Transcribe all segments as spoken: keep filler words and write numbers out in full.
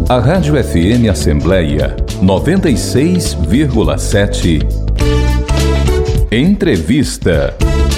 A Rádio F M Assembleia noventa e seis vírgula sete. Entrevista.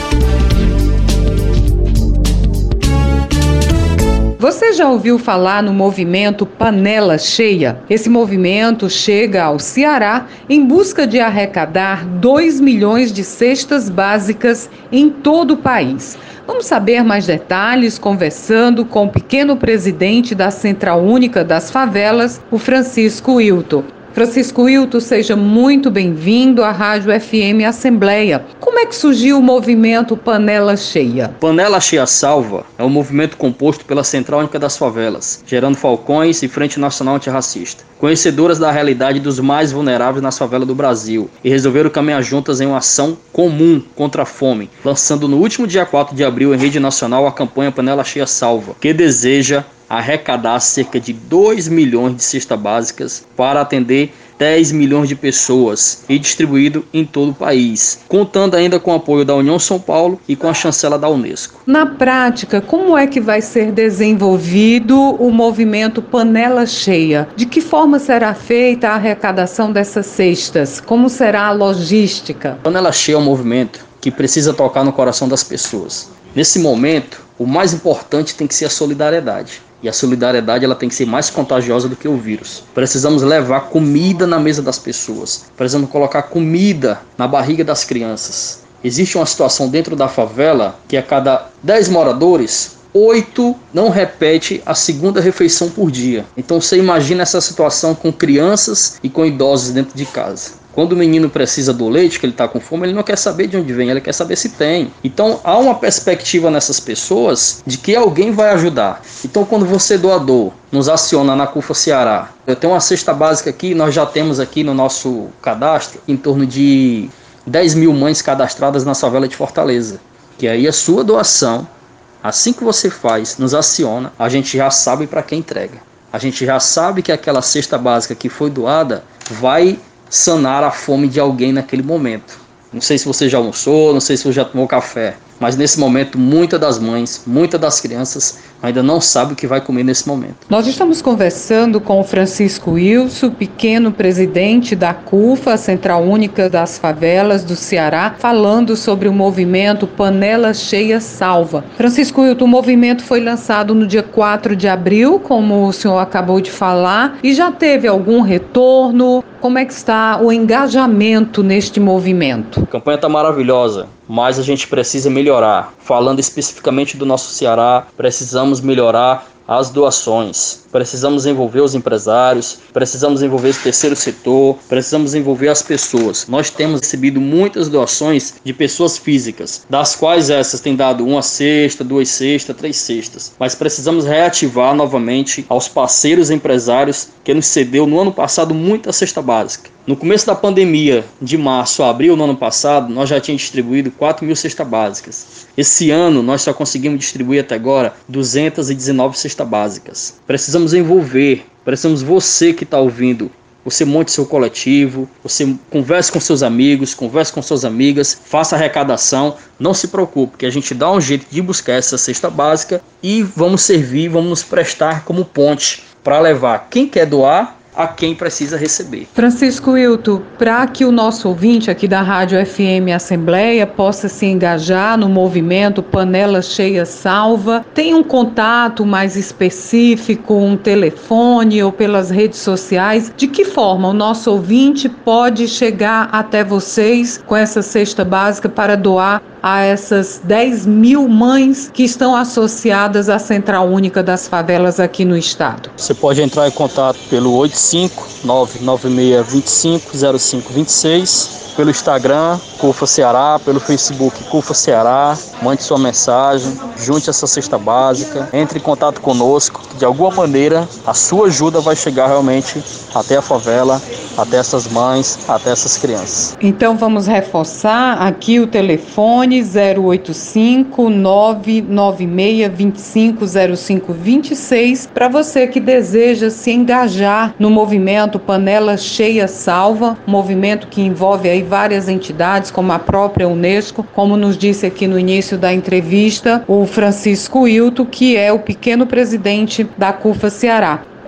Você já ouviu falar no movimento Panela Cheia? Esse movimento chega ao Ceará em busca de arrecadar dois milhões de cestas básicas em todo o país. Vamos saber mais detalhes conversando com o pequeno presidente da Central Única das Favelas, o Francisco Hilton. Francisco Hilton, seja muito bem-vindo à Rádio F M Assembleia. Como é que surgiu o movimento Panela Cheia? Panela Cheia Salva é um movimento composto pela Central Única das Favelas, Gerando Falcões e Frente Nacional Antirracista, conhecedoras da realidade dos mais vulneráveis nas favelas do Brasil, e resolveram caminhar juntas em uma ação comum contra a fome, lançando no último dia quatro de abril em rede nacional a campanha Panela Cheia Salva, que deseja arrecadar cerca de dois milhões de cestas básicas para atender dez milhões de pessoas e distribuído em todo o país, contando ainda com o apoio da União São Paulo e com a chancela da Unesco. Na prática, como é que vai ser desenvolvido o movimento Panela Cheia? De que forma será feita a arrecadação dessas cestas? Como será a logística? Panela Cheia é um movimento que precisa tocar no coração das pessoas. Nesse momento, o mais importante tem que ser a solidariedade. E a solidariedade ela tem que ser mais contagiosa do que o vírus. Precisamos levar comida na mesa das pessoas. Precisamos colocar comida na barriga das crianças. Existe uma situação dentro da favela que a cada dez moradores, oito não repete a segunda refeição por dia. Então você imagina essa situação com crianças e com idosos dentro de casa. Quando o menino precisa do leite, que ele está com fome, ele não quer saber de onde vem, ele quer saber se tem. Então há uma perspectiva nessas pessoas de que alguém vai ajudar. Então quando você, doador, nos aciona na CUFA Ceará, eu tenho uma cesta básica aqui, nós já temos aqui no nosso cadastro em torno de dez mil mães cadastradas na favela de Fortaleza. Que aí a sua doação, assim que você faz, nos aciona, a gente já sabe para quem entrega. A gente já sabe que aquela cesta básica que foi doada vai sanar a fome de alguém naquele momento. Não sei se você já almoçou, não sei se você já tomou café, mas nesse momento muitas das mães, muitas das crianças ainda não sabem o que vai comer nesse momento. Nós estamos conversando com o Francisco Hilton, pequeno presidente da CUFA, Central Única das Favelas do Ceará, falando sobre o movimento Panela Cheia Salva. Francisco Hilton, o movimento foi lançado no dia quatro de abril, como o senhor acabou de falar, e já teve algum retorno? Como é que está o engajamento neste movimento? A campanha está maravilhosa, mas a gente precisa melhorar. Falando especificamente do nosso Ceará, precisamos melhorar as doações. Precisamos envolver os empresários, precisamos envolver o terceiro setor, precisamos envolver as pessoas. Nós temos recebido muitas doações de pessoas físicas, das quais essas têm dado uma cesta, duas cestas, três cestas. Mas precisamos reativar novamente aos parceiros empresários que nos cedeu no ano passado muita cesta básica. No começo da pandemia, de março a abril no ano passado, nós já tínhamos distribuído quatro mil cestas básicas. Esse ano, nós só conseguimos distribuir até agora duzentas e dezenove cestas básicas. Precisamos envolver, precisamos você que está ouvindo, você monte seu coletivo, você converse com seus amigos, converse com suas amigas, faça arrecadação, não se preocupe, que a gente dá um jeito de buscar essa cesta básica e vamos servir, vamos nos prestar como ponte para levar quem quer doar a quem precisa receber. Francisco Hilton, para que o nosso ouvinte aqui da Rádio F M Assembleia possa se engajar no movimento Panela Cheia Salva, tem um contato mais específico, um telefone ou pelas redes sociais? De que forma o nosso ouvinte pode chegar até vocês com essa cesta básica para doar a essas dez mil mães que estão associadas à Central Única das Favelas aqui no estado? Você pode entrar em contato pelo oito cinco nove nove seis dois cinco zero cinco dois seis, pelo Instagram, CUFA Ceará, pelo Facebook, CUFA Ceará. Mande sua mensagem, junte essa cesta básica, entre em contato conosco, que de alguma maneira a sua ajuda vai chegar realmente até a favela, até essas mães, até essas crianças. Então vamos reforçar aqui o telefone zero oito cinco nove nove seis dois cinco zero cinco dois seis para você que deseja se engajar no movimento Panela Cheia Salva, um movimento que envolve aí várias entidades, como a própria Unesco, como nos disse aqui no início da entrevista o Francisco Hilton, que é o pequeno presidente da CUFA Ceará.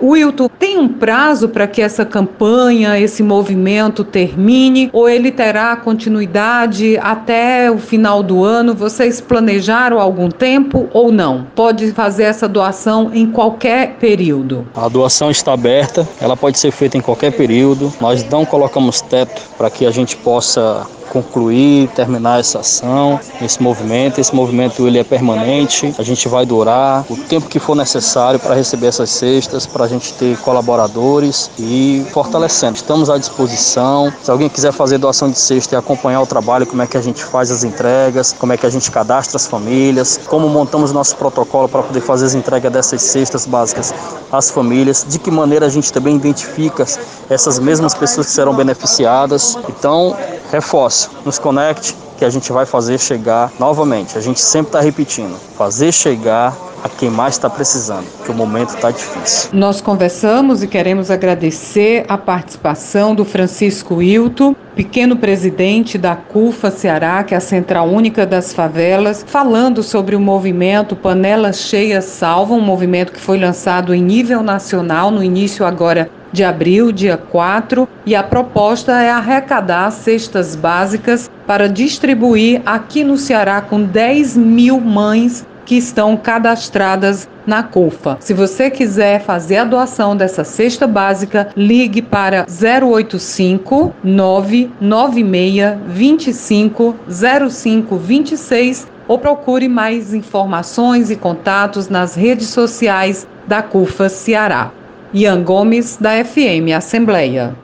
Wilton, tem um prazo para que essa campanha, esse movimento termine, ou ele terá continuidade até o final do ano? Vocês planejaram algum tempo ou não? Pode fazer essa doação em qualquer período? A doação está aberta, ela pode ser feita em qualquer período. Nós não colocamos teto para que a gente possa concluir, terminar essa ação, esse movimento. Esse movimento ele é permanente, a gente vai durar o tempo que for necessário para receber essas cestas, para a gente ter colaboradores e fortalecendo. Estamos à disposição. Se alguém quiser fazer doação de cesta e acompanhar o trabalho, como é que a gente faz as entregas, como é que a gente cadastra as famílias, como montamos nosso protocolo para poder fazer as entregas dessas cestas básicas às famílias, de que maneira a gente também identifica essas mesmas pessoas que serão beneficiadas. Então, reforço, nos conecte que a gente vai fazer chegar novamente. A gente sempre está repetindo, fazer chegar a quem mais está precisando, que o momento está difícil. Nós conversamos e queremos agradecer a participação do Francisco Wilton, pequeno presidente da CUFA Ceará, que é a Central Única das Favelas, falando sobre o movimento Panelas Cheias Salvam, um movimento que foi lançado em nível nacional no início agora de abril, dia quatro, e a proposta é arrecadar cestas básicas para distribuir aqui no Ceará com dez mil mães que estão cadastradas na CUFA. Se você quiser fazer a doação dessa cesta básica, ligue para zero oito cinco, nove nove seis, dois cinco, zero cinco dois seis ou procure mais informações e contatos nas redes sociais da CUFA Ceará. Ian Gomes, da F M Assembleia.